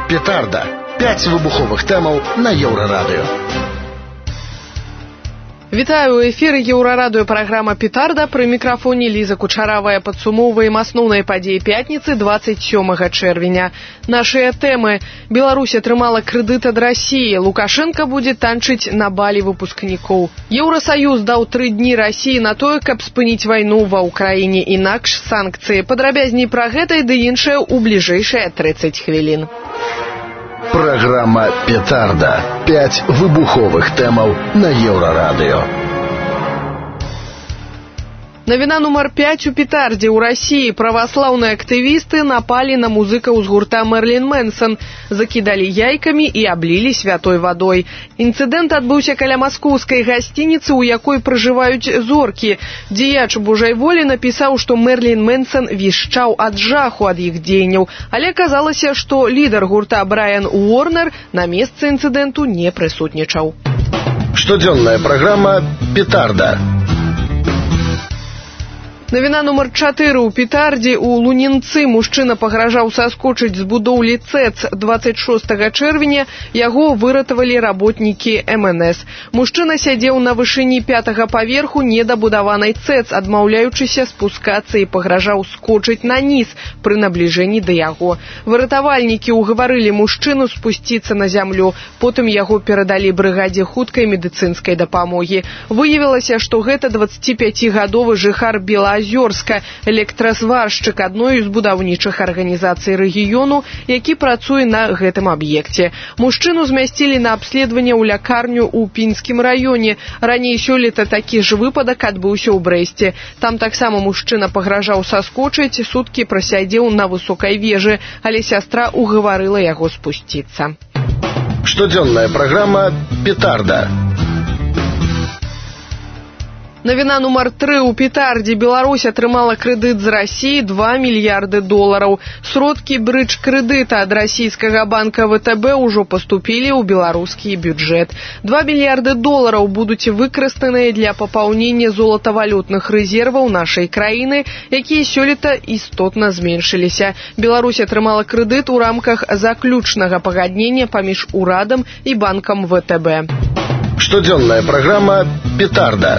Петарда. 5 выбуховых тэмаў на Еўрарадыё. Вітаю, у эфіры Еўрарадыё праграма «Петарда». Пры мікрафоне Ліза Кучаравая. Падсумоўваем асноўныя падзеі пятніцы 27 чэрвеня. Нашыя тэмы. Беларусь атрымала крэдыт ад Расіі. Лукашенко будзе танчыць на балі выпускнікоў. Еўрасаюз даў 3 дні Расіі на тое, каб спыніць вайну ва ўкраіне. Інакш санкцыі. Падрабязней пра гэта і ды іншае ў бліжэйшыя 30 хвілін. Программа «Петарда». 5 выбуховых тэмаў на Еўрарадыё. Навіна нумар 5 у Петардзе. У Расіі праваслаўныя актывісты напалі на музыкаў з гурта Мерлін Мэнсон, закідалі яйкамі і аблілі святой вадой. Інцыдэнт адбыўся каля маскоўскай гасцініцы, у якой пражываюць зоркі. Дзеяч Божай волі напісаў, што Мерлін Мэнсон вішчаў ад жаху ад іх дзеянняў, але аказалася, што лідар гурта Брайан Уорнер на месцы інцыдэнту не прысутнічаў. Штодзённая праграма «Петарда». Навіна нумар 4 у Петардзе. У Лунінцы мужчына пагражаў саскочыць з будоўлі ЦЭЦ. 26 чэрвеня яго выратавалі работнікі МНС. Мужчына сядзеў на вышыні 5-го паверху недабудаванай ЦЭЦ, адмаўляючыся спускацца і пагражаў скочыць на ніз пры набліжэнні да яго. Выратавальнікі ўгаварылі мужчыну спусціцца на зямлю. Потым яго перадалі брыгадзе хуткай медыцынскай дапамогі. Выявілася, што гэта 25-гадовы жыхар Белаазёрска, электразваршчык адной з будаўнічых арганізацый рэгіёну, які працуе на гэтым аб'екце. Мужчыну змясцілі на абследаванне ў лякарню ў Пінскім раёне. Раней сёлета такі ж выпадак адбыўся ў Брэсце. Там таксама мужчына пагражаў саскочыць, суткі прасядзеў на высокай вежы, але сястра угаварыла яго спусціцца. Штодзённая праграма «Петарда». Навіна нумар 3 у Петардзе. Беларусь атрымала крэдыт з Расіі $2 мільярды. Сродкі брыдж-крэдыта ад расійскага банка ВТБ ўжо паступілі ў беларускі бюджэт. $2 мільярды будуць выкарыстаныя для папаўнення золатавалютных рэзерваў нашай краіны, якія сёлета істотна зменшыліся. Беларусь атрымала крэдыт у рамках заключнага пагаднення паміж урадам і банкам ВТБ. Штодзённая праграма «Петарда».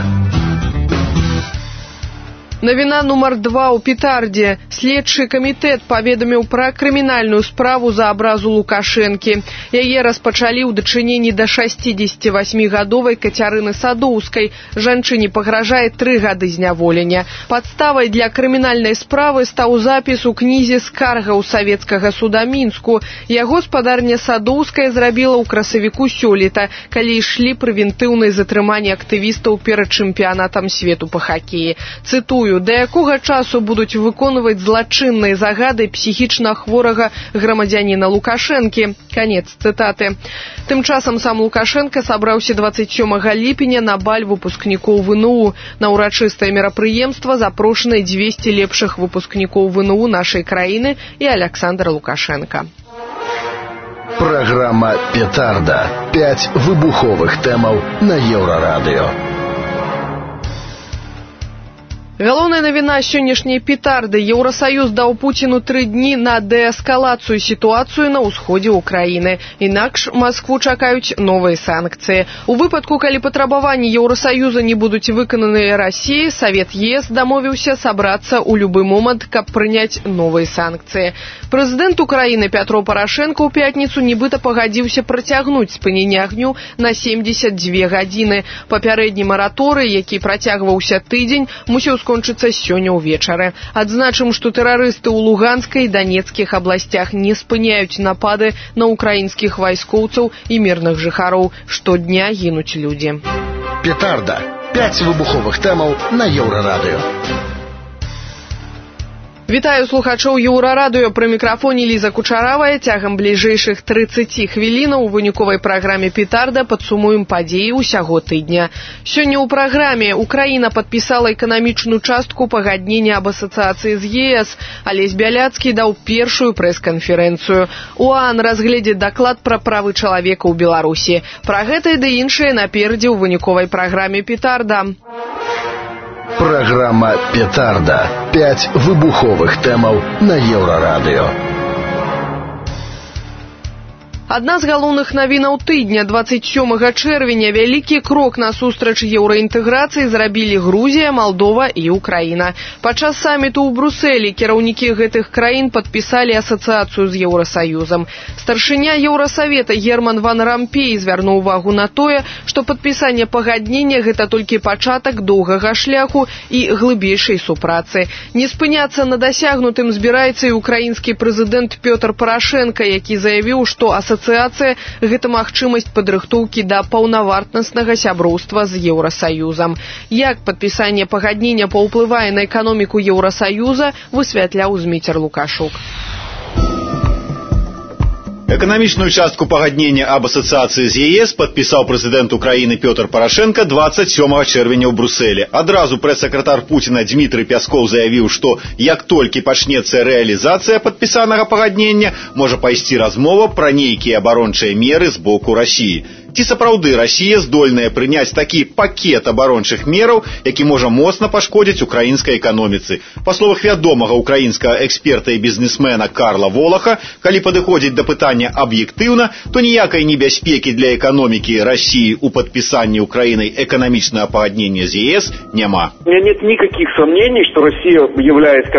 Навіна нумар 2 у Петардзе. Следчы камітэт паведаміў пра крымінальную справу за абразу Лукашэнкі. Яе распачалі ў дачыненні да 68-гадовай Кацярыны Садоўскай. Жанчыне пагражае 3 гады зняволення. Падставай для крымінальнай справы стаў запіс у кнізе скаргаў савецкага суда Мінску. Яго спадарня Садоўская зрабіла ў красавіку сёлета, калі ішлі прэвентыўныя затрыманні актывістаў перад чэмпіянатам свету па хакеі. Цытую: «Да якога часу будуць выконваць злачынныя загады псіхічна хворага грамадзяніна Лукашэнкі?» Канец цытаты. Тым часам сам Лукашенко сабраўся 27 ліпеня на баль выпускнікоў ВНУ. На ўрачыстае мерапрыемства запрошаны 200 лепшых выпускнікоў ВНУ нашай краіны і Александр Лукашенко. Программа «Петарда». 5 выбуховых тэмаў на Еўрарадыё. Галоўная навіна сённяшняй Петарды. Еўрасаюз даў Пуціну 3 дні на дээскалацыю сітуацыю на ўсходзе ўкраіны. Інакш Маскву чакаюць новыя санкцыі. У выпадку, калі патрабаванні Еўрасаюза не будуць выкананыя Расіяй, Савет ЕС дамовіўся сабрацца ў любы момант, каб прыняць новыя санкцыі. Прэзідэнт Украіны Пятро Парашенко ў пятніцу нібыта пагадзіўся працягнуць спыненне агню на 72 гадзіны. Папярэдні мараторый, які працягваўся тыдзень, мусіў скончыцца сёння ўвечары. Адзначым, што тэрарысты ў Луганскай і Данецкіх абласцях не спыняюць напады на украінскіх вайскоўцаў і мірных жыхароў. Штодня гінуць людзі. Петарда. 5 выбуховых тэмаў на Еўрарадыё. Вітаю слухачоў Еўрарадыё, пры мікрафоне Ліза Кучаравая. Цягам бліжэйшых 30 хвілінаў у выніковай праграме «Петарда» падсумуем падзеі ўсяго тыдня. Сёння ў праграме Украіна падпісала эканамічную частку пагаднення аб асацыяцыі з ЕС. Алесь Бяляцкі даў першую прэс-канферэнцыю. ОАН разгледзе даклад пра правы чалавека ў Беларусі. Пра гэта і да іншае наперадзе ў выніковай праграме «Петарда». Программа «Петарда». 5 выбуховых тэмаў на Еўрарадыё. Адна з галоўных навінаў тыдня 27 чэрвеня вялікі крок насустрач еўраінтэграцыі зрабілі Грузія, Малдова і Украіна. Падчас саміту ў Брусэлі кіраўнікі гэтых краін падпісалі асацыяцыю з Еўрасаюзам. Старшыня Еўрасавета Герман ван Рампей звярнуў увагу на тое, што падпісанне пагаднення – гэта толькі пачатак доўгага шляху і глыбейшай супрацы. Не спыняцца на дасягнутым збіраецца і украінскі прэзідэнт Пётр Парашенка, які заявіў, што асацыяцыя – гэта магчымасць падрыхтоўкі да паўнавартаснага сяброўства з Еўрасаюзам. Як падпісанне пагаднення паўплывае на эканоміку Еўрасаюза, высвятляў Зміцер Лукашук. Экономичную частку пагаднення об ассоциации с ЕС подписал президент Украины Петр Порошенко 27 чэрвеня ў Брусэле. Адразу прэс-сакратар Путина Дмитрий Пясков заявил, что як толькі пачнецца реализация подписанного пагаднення, можа пайсці размова про нейкія абарончыя меры з боку России. Ці сапраўды Россия здольная прыняць такі пакет абарончых мераў, які можа моцна пашкодзіць украінскай эканоміцы. Па словах вядомага украінскага эксперта і бізнесмена Карла Волаха, калі падыходзіць да пытання аб'ектыўна, то ніякай небяспекі для эканомікі России у подписании Украиной экономичного пагаднення с ЕС няма. У меня нет никаких сомнений, что Россия является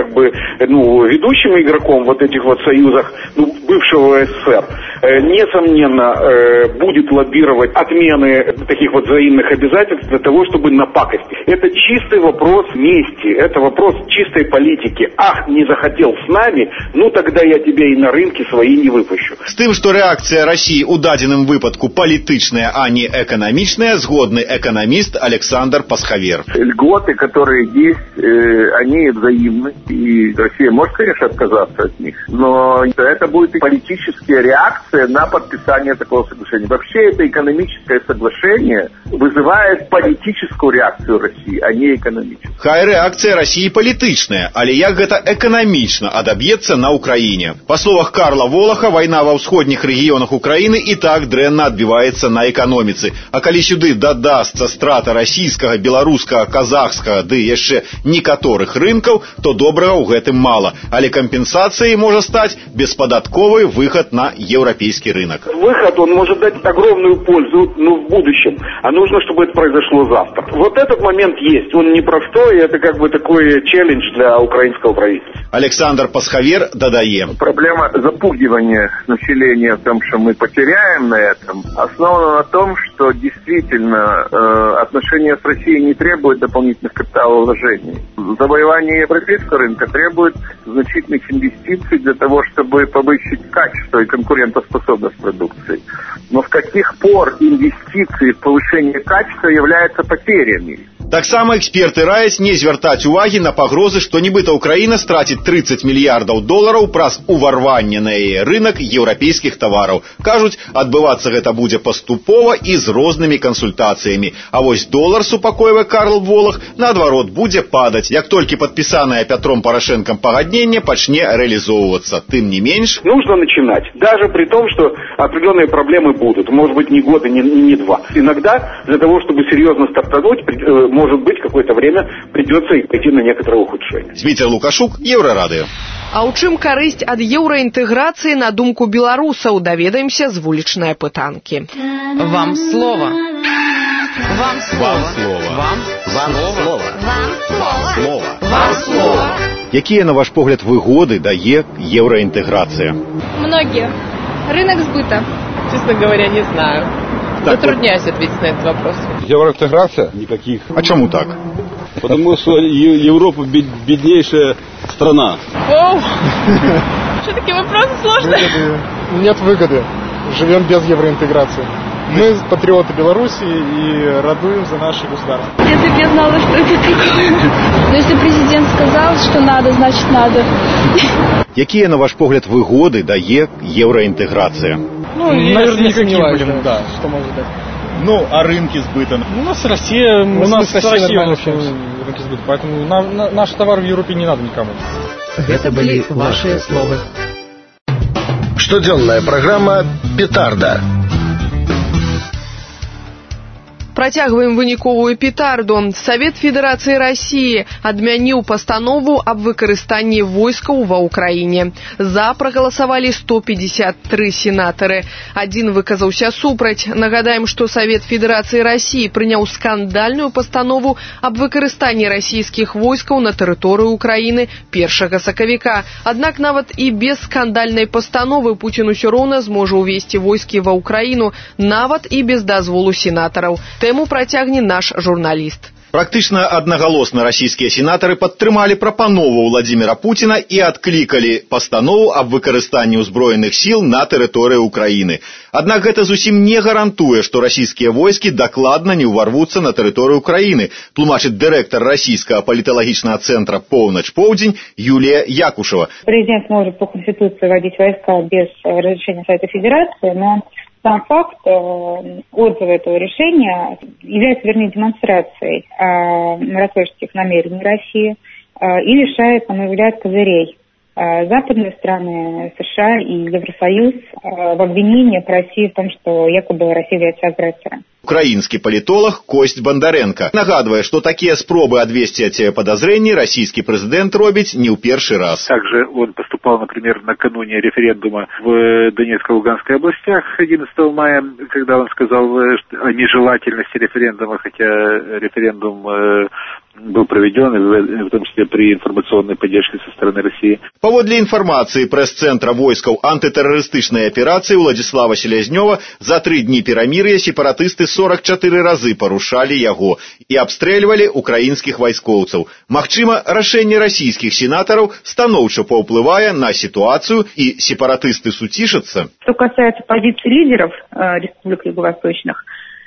ведущим игроком в этих союзах бывшего СССР. Несомненно, будет лоббировать отмены таких взаимных обязательств для того, чтобы напакостить. Это чистый вопрос мести, это вопрос чистой политики. Ах, не захотел с нами, тогда я тебя и на рынке свои не выпущу. С тем, что реакция России у дадзеным выпадку политичная, а не экономичная, сгодный экономист Александр Пасхавер. Льготы, которые есть, они взаимны, и Россия может, конечно, отказаться от них, но это будет политическая реакция на подписание такого соглашения. Вообще это экономическое соглашение вызывает политическую реакцию России, а не экономическую. Хай реакция России политичная, але як гэта экономично адаб'ецца на Украине. По словах Карла Волаха, война во ўсходніх регионах Украины и так дрэнна адбіваецца на экономицы. А калі сюды дадасца страта российского, белорусского, казахского, ды яшчэ некаторых рынкаў, то добрага ў гэтым мало. Але компенсацией может стать бесподатковый выход на европейский рынок. Выход, он может дать огромную пользу, в будущем. А нужно, чтобы это произошло завтра. Вот этот момент есть. Он непростой, это такой челлендж для украинского правительства. Александр Пасхавер додає. Проблема запугивания населения в том, что мы потеряем на этом, основана на том, что действительно отношения с Россией не требуют дополнительных капиталовложений. Завоевание европейского рынка требует значительных инвестиций для того, чтобы повысить качество и конкурентоспособность продукции. Но с каких пор инвестиции в повышение качества являются потерями? Так само эксперты раяць не звяртаць увагі на пагрозы, што нібыта Украіна страціць 30 мільярдаў долараў праз уварванне на яе рынок еўрапейскіх тавараў. Кажуць, адбывацца гэта будзе паступова і з рознымі кансультацыямі. А вось долар, супакойвае Карл Волах, наадварот будзе падаць, як толькі падпісанае Петром Порошенком пагадненне пачне реализовываться. Тым не менш, нужно начинать, даже при том, что определенные проблемы будут. Может быть, не год и не два. Иногда для того, чтобы серьезно стартануть, может быть, какое-то время придется и пойти на некоторое ухудшение. Зміцер Лукашук, Еўрарадыё. А ў чым карысць ад еўраінтэграцыі на думку беларусаў, даведаемся з вулічнай апытанкі. Вам слово. Вам слово. Вам слово. Вам слово. Вам слово. Якія, на ваш погляд, выгоды дае еўраінтэграцыя? Многие. Рынок сбыта. Честно говоря, не знаю. Затрудняюсь ответить на этот вопрос. Евроинтеграция? Никаких. А чему так? Потому что Европа беднейшая страна. Оу! Что такие вопросы сложные? Нет выгоды. Живем без евроинтеграции. Мы патриоты Беларуси и радуем за наше государство. Если бы я знала, что это такое. Но если президент сказал, что надо, значит надо. Якія, на ваш погляд, выгоды дае еўраінтэграцыя? Наверняка не будем, да, что может дать. А рынки сбыта? У нас Россия, у нас Россия рынки сбыта, поэтому наш товар в Европе не надо никому. Это были ваши слова. Штодзённая программа «Петарда». Працягваем выніковую петарду. Савет Федэрацыі Расіі адмяніў пастанову аб выкарыстанні войскаў ва ўкраіне. За прагаласавалі 153 сенатары. Адзін выказаўся супраць. Нагадаем, што Савет Федэрацыі Расіі прыняў скандальную пастанову аб выкарыстанні расійскіх войскаў на тэрыторыю Украіны 1 сакавіка. Аднак нават і без скандальнай пастановы Пуцін усё роўна зможа ўвесці войскі ва ўкраіну, нават і без дазволу сенатараў. Тэму працягне наш журналіст. Практычна аднагалосна расійскія сенатары падтрымалі прапанову Владзіміра Пуціна і адклікалі пастанову аб выкарыстанні ўзброеных сіл на тэрыторыі Украіны. Аднак гэта зусім не гарантуе, што расійскія войскі дакладна не ўварвуцца на тэрыторыю Украіны, тлумачыць дырэктар расійскага паліталагічнага цэнтра «Поўнач-Поўдзень» Юлія Якушева. Президент может по Конституции вводить войска без разрешения Совета Федерации, но сам факт отзыва этого решения является, вернее, демонстрацией миротворческих намерений России и лишает, на мой взгляд, козырей западные страны, США и Евросоюз в обвинении России в том, что якобы Россия является агрессором. Украинский политолог Кость Бондаренко нагадывая, что такие спробы отвести от себя подозрений российский президент робить не в первый раз. Также он поступал, например, накануне референдума в Донецкой и Луганской областях 11 мая, когда он сказал о нежелательности референдума, хотя референдум был проведен, в том числе при информационной поддержке со стороны России. Паводле информации пресс-центра войскаў антытэрарыстычнай аперации Владислава Селязнёва за 3 дні перамір'я сепаратысты 44 разы парушалі яго і абстрэльвалі украінскіх вайскоўцаў. Магчыма, рашэнне расійскіх сенатараў станоўча паўплывае на ситуацию и сепаратысты суцішацца. Что касается позиций лидеров республик юго-восточных,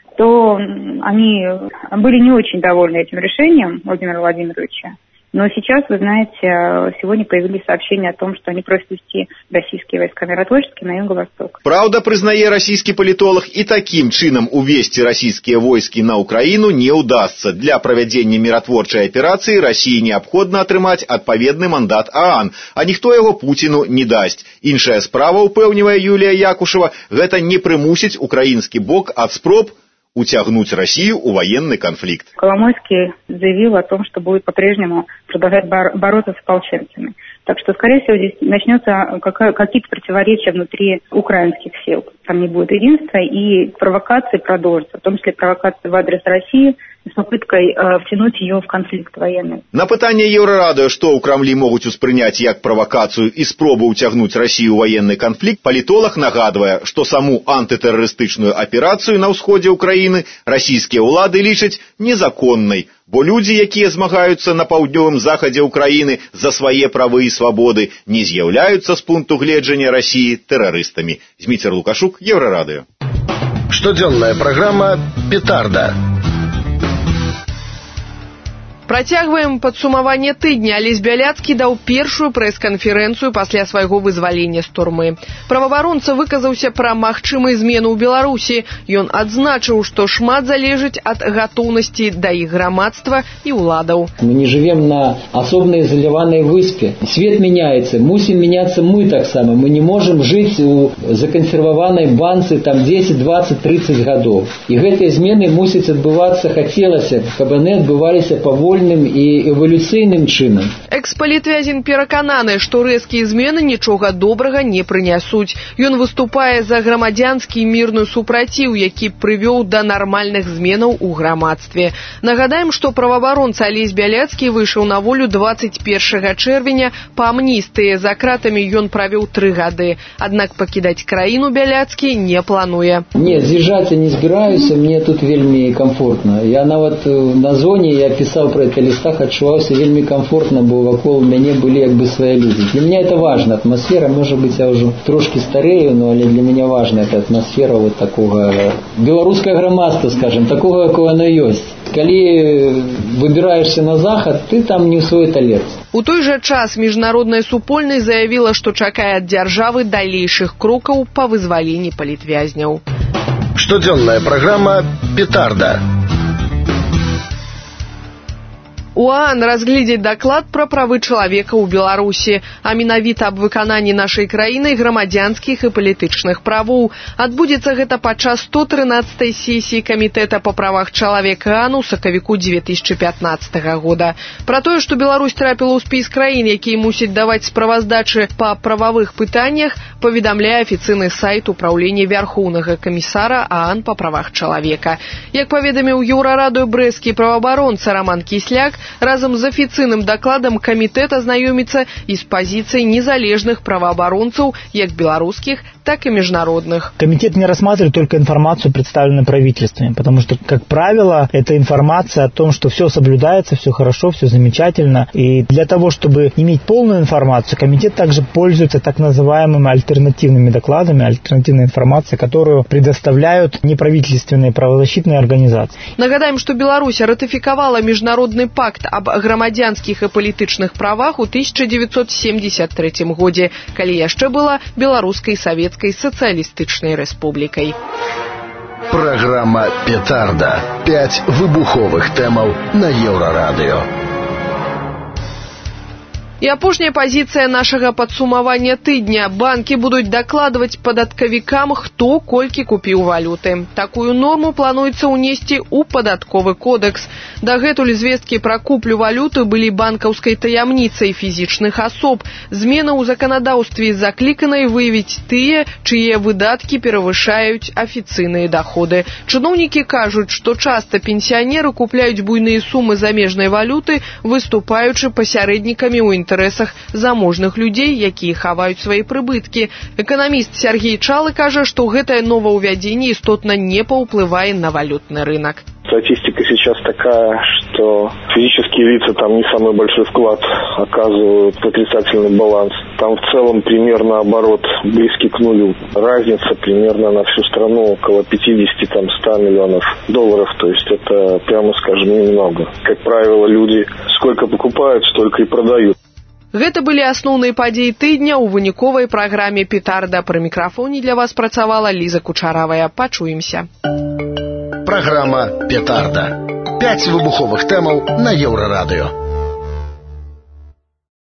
то они были не очень довольны этим решением Владимира Владимировича. Но сейчас, вы знаете, сегодня появились сообщения о том, что они просят вести российские войска миротворческие на юго-восток. Правда, признае российский политолог, и таким чином увести российские войски на Украину не удастся. Для проведения миротворчей операции России необходимо атрымаць адпаведны мандат ААН, а ніхто яго Путину не дасть. Іншая справа, упэўнівае Юлия Якушева, гэта не прымусіць украинский бок ад спроб утягнуть Россию в военный конфликт. Коломойский заявил о том, что будет по-прежнему продолжать бороться с ополченцами. Так что, скорее всего, здесь начнется какие-то противоречия внутри украинских сил. Там не будет единства, и провокации продолжатся, в том числе провокации в адрес России, с попыткой втянуть ее в конфликт военный. На пытанне Еўрарадыё, што ў Крамлі могуць успрыняць як правакацыю і спробу ўцягнуць Расію ў военны канфлікт, палітолог нагадвае, што саму антытэрарыстычную аперацыю на ўсходзе ўкраіны расійскія ўлады лічаць незаконнай, бо людзі, якія змагаюцца на паўднёвым захадзе ўкраіны за свае правы і свабоды, не з'яўляюцца з пункту гледжання Расіі тэрарыстамі. Зміцер Лукашук, Еўрарадыё. Штодзённая праграма «Петарда». Працягваем падсумаванне тыдня. Алесь Бяляцкі даў першую прэс-канферэнцыю пасля свайго вызвалення з турмы. Праваабаронца выказаўся пра магчымыя змены ў Беларусі. Ён адзначыў, што шмат залежыць ад гатоўнасці да іх грамадства і ўладаў. Мы не живем на особо изолированной выспе. Свет меняется, мусим меняться мы так само. Мы не можем жить у законсервованной банцы там 10, 20, 30 годов. И гэтыя змены мусяць адбывацца, хацелася, каб яны адбываліся павольна і эвалюцыйным чынам. Экс-палітвязень перакананы, што рэзкія змены нічога добрага не прынясуць. Ён выступае за грамадзянскі мірную супраціў, які прывёў да нармальных зменаў у грамадстве. Нагадаем, што праваабаронца Алесь Бяляцкі выйшаў на волю 21 чэрвеня па амністыі. За кратамі ён правёў 3 гады. Аднак пакідаць краіну Бяляцкі не плануе. Не, з'язджаць я не збіраюся, мне тут вельмі комфортно. Я нават на зоне, я пісаў пра листах отчувался вельми комфортно, бо вокруг меня были как бы свои люди. Для меня это важно, атмосфера, может быть, я уже трошки старею, но для меня важна эта атмосфера вот такого белорусского громадства, скажем, такого, какое оно есть. Коли выбираешься на захад, ты там не в свой талец. У той жа час міжнародная супольнасць заявіла, што чакае ад дзяржавы далейшых крокаў па вызваленні палітвязняў. Штодзённая праграма «Петарда». УАН разглядзець даклад пра правы чалавека ў Беларусі, а менавіта аб выкананні нашай краінай грамадзянскіх і палітычных правоў. Адбудзецца гэта падчас 113-й сесіі Камітэта па правах чалавека ААН у сакавіку 2015 года. Пра тое, што Беларусь трапіла ў спіс краін, якія мусяць даваць справаздачы па прававых пытаннях, паведамляе афіцыйны сайт Упраўлення Вярхоўнага камісара ААН па правах чалавека. Як паведаміў Еўрарадыё брэсцкі праваабаронца Роман Кісляк, разом з афіцыйным дакладам камітэт азнаёміцца і з пазіцыяй незалежных праваабаронцаў, як беларускіх, так и международных. Комитет не рассматривает только информацию, представленную правительствами, потому что, как правило, это информация о том, что все соблюдается, все хорошо, все замечательно. И для того, чтобы иметь полную информацию, комитет также пользуется так называемыми альтернативными докладами, альтернативной информацией, которую предоставляют неправительственные правозащитные организации. Нагадаем, что Беларусь ратификовала международный пакт об грамадзянскіх и палітычных правах у 1973 годзе, калі яшчэ была Беларускай Савецкай Сацыялістычнай Рэспублікай. Программа «Петарда». 5 выбуховых тэмаў на Еўрарадыё. І апошняя пазіцыя нашага падсумавання тыдня. Банкі будуць дакладваць падаткавікам, хто колькі купіў валюты. Такую норму плануецца ўнесці ў падатковы кодекс. Дагэтуль звесткі пра куплю валюты былі банкаўскай таямніцай фізічных асоб. Змены ў заканадаўстве закліканай выявіць тыя, чые выдаткі перавышаюць афіцыйныя даходы. Чыноўнікі кажуць, што часта пенсіянеры купляюць буйныя сумы замежнай валюты, выступаючы пасярэднікамі ў інтарэсах заможных людзей, якія хаваюць свае прыбыткі. Эканаміст Сергей Чалы кажа, што гэтае новаўвядзенне істотна не паўплывае на валютны рынок. Статистика сейчас такая, что физические лица там не самый большой вклад оказывают в отрицательный баланс. Там в целом примерно оборот близкий к нулю. Разница примерно на всю страну около 50-100 миллионов долларов. То есть это, прямо скажем, немного. Как правило, люди сколько покупают, столько и продают. Гэта былі асноўныя падзеі тыдня ў выніковай праграме «Петарда». Пры мікрафоне для вас працавала Ліза Кучаравая. Пачуемся. Программа «Петарда». 5 выбуховых тэмаў на Еўрарадыё.